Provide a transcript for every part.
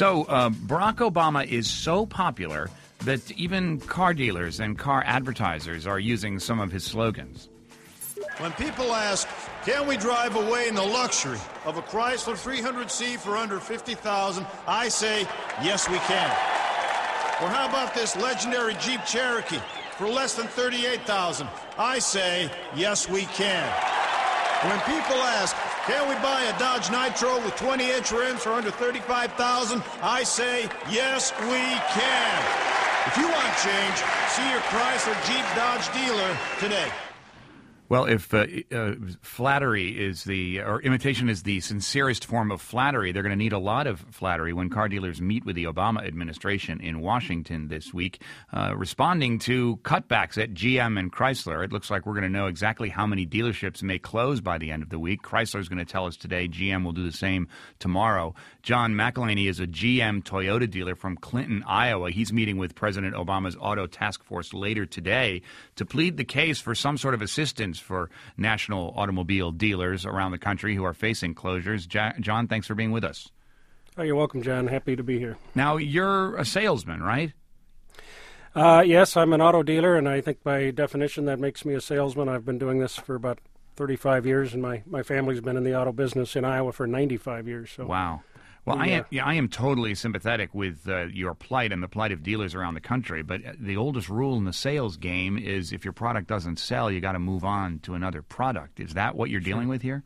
So Barack Obama is so popular that even car dealers and car advertisers are using some of his slogans. When people ask, can we drive away in the luxury of a Chrysler 300C for under $50,000, I say, yes, we can. Or how about this legendary Jeep Cherokee for less than $38,000? I say, yes, we can. When people ask, can we buy a Dodge Nitro with 20-inch rims for under $35,000? I say, yes, we can. If you want change, see your Chrysler Jeep Dodge dealer today. Well, if flattery is or imitation is the sincerest form of flattery, they're going to need a lot of flattery when car dealers meet with the Obama administration in Washington this week, responding to cutbacks at GM and Chrysler. It looks like we're going to know exactly how many dealerships may close by the end of the week. Chrysler is going to tell us today. GM will do the same tomorrow. John McElhaney is a GM Toyota dealer from Clinton, Iowa. He's meeting with President Obama's Auto Task Force later today to plead the case for some sort of assistance for national automobile dealers around the country who are facing closures. John, thanks for being with us. Oh, you're welcome, John. Happy to be here. Now, you're a salesman, right? Yes, I'm an auto dealer, and I think by definition that makes me a salesman. I've been doing this for about 35 years, and my family's been in the auto business in Iowa for 95 years. So. Wow. Well, I am totally sympathetic with your plight and the plight of dealers around the country, but the oldest rule in the sales game is if your product doesn't sell, you got to move on to another product. Is that what you're dealing with here?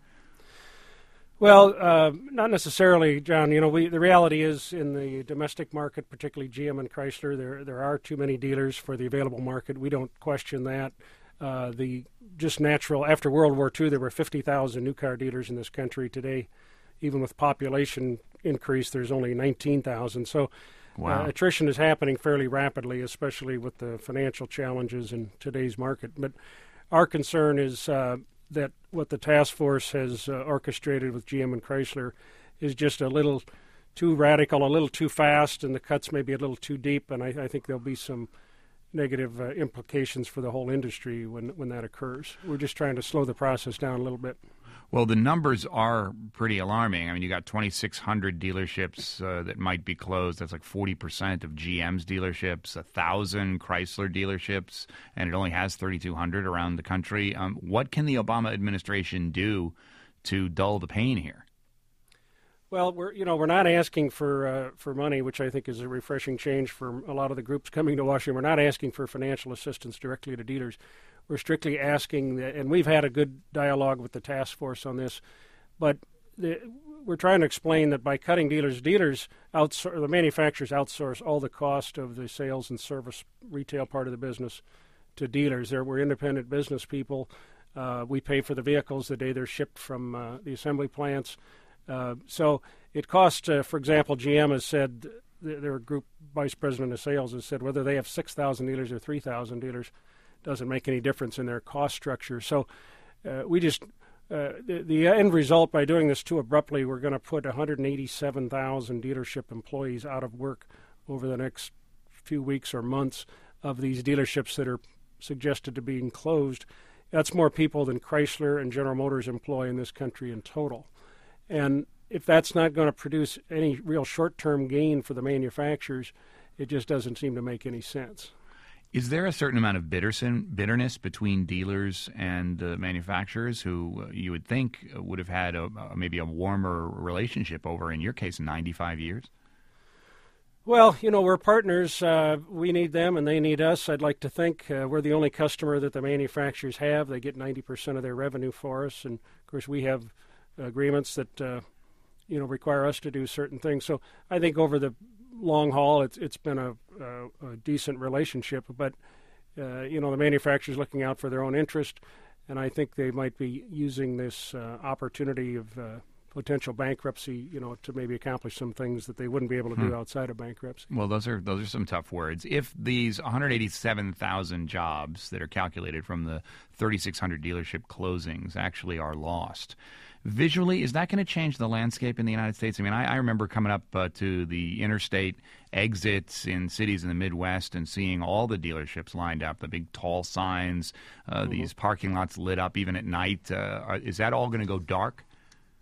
Well, not necessarily, John. You know, the reality is in the domestic market, particularly GM and Chrysler, there are too many dealers for the available market. We don't question that. After World War II, there were 50,000 new car dealers in this country. Today, even with population increase, there's only 19,000. So wow. Attrition is happening fairly rapidly, especially with the financial challenges in today's market. But our concern is that what the task force has orchestrated with GM and Chrysler is just a little too radical, a little too fast, and the cuts may be a little too deep. And I think there'll be some negative implications for the whole industry when that occurs. We're just trying to slow the process down a little bit. Well, the numbers are pretty alarming. I mean, you got 2,600 dealerships that might be closed. That's like 40% of GM's dealerships, 1,000 Chrysler dealerships, and it only has 3,200 around the country. What can the Obama administration do to dull the pain here? Well, we're not asking for money, which I think is a refreshing change for a lot of the groups coming to Washington. We're not asking for financial assistance directly to dealers. We're strictly asking, and we've had a good dialogue with the task force on this, but we're trying to explain that by cutting the manufacturers outsource all the cost of the sales and service retail part of the business to dealers. We're independent business people. We pay for the vehicles the day they're shipped from the assembly plants. So it costs, for example, GM has said, their group vice president of sales has said whether they have 6,000 dealers or 3,000 dealers doesn't make any difference in their cost structure. So the end result by doing this too abruptly, we're going to put 187,000 dealership employees out of work over the next few weeks or months of these dealerships that are suggested to be closed. That's more people than Chrysler and General Motors employ in this country in total. And if that's not going to produce any real short-term gain for the manufacturers, it just doesn't seem to make any sense. Is there a certain amount of bitterness between dealers and manufacturers who you would think would have had maybe a warmer relationship over, in your case, 95 years? Well, we're partners. We need them and they need us. I'd like to think we're the only customer that the manufacturers have. They get 90% of their revenue for us. And, of course, we have agreements that, require us to do certain things. So I think over the long haul, it's been a decent relationship, but the manufacturer's looking out for their own interest, and I think they might be using this opportunity of potential bankruptcy, to maybe accomplish some things that they wouldn't be able to do outside of bankruptcy. Well, those are some tough words. If these 187,000 jobs that are calculated from the 3,600 dealership closings actually are lost, visually, is that going to change the landscape in the United States? I mean, I remember coming up to the interstate exits in cities in the Midwest and seeing all the dealerships lined up, the big tall signs, these parking lots lit up even at night. Is that all going to go dark?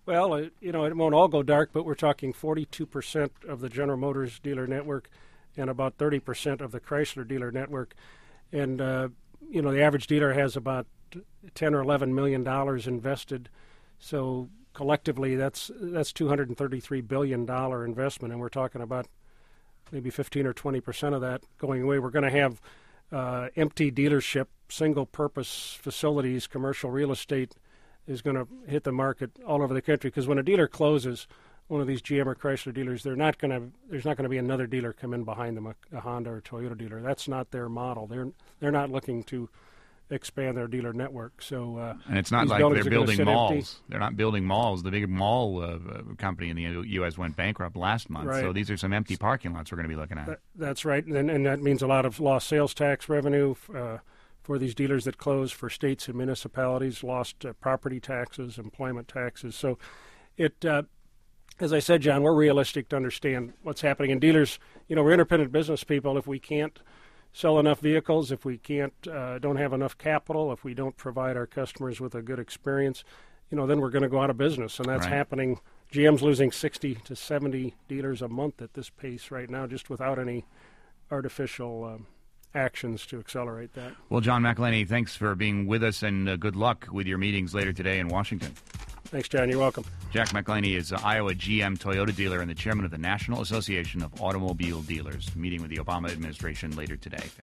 Well, it won't all go dark, but we're talking 42% of the General Motors dealer network and about 30% of the Chrysler dealer network. And, the average dealer has about $10 or $11 million invested. So collectively, that's $233 billion investment, and we're talking about maybe 15 or 20% of that going away. We're going to have empty dealership, single-purpose facilities, commercial real estate is going to hit the market all over the country, because when a dealer closes, one of these GM or Chrysler dealers, there's not going to be another dealer come in behind them, a Honda or Toyota dealer. That's not their model. They're not looking to expand their dealer network. So and it's not like they're building malls. Empty. They're not building malls. The big mall company in the U.S. went bankrupt last month. Right. So these are some empty parking lots we're going to be looking at. That's right, and that means a lot of lost sales tax revenue for these dealers that close, for states and municipalities, lost property taxes, employment taxes. So as I said, John, we're realistic to understand what's happening. And dealers, we're independent business people. If we can't sell enough vehicles, if we don't have enough capital, if we don't provide our customers with a good experience, then we're going to go out of business. And that's happening. GM's losing 60 to 70 dealers a month at this pace right now, just without any artificial actions to accelerate that. Well, John McEleney, thanks for being with us, and good luck with your meetings later today in Washington. Thanks, John. You're welcome. Jack McEleney is Iowa GM Toyota dealer and the chairman of the National Association of Automobile Dealers, meeting with the Obama administration later today.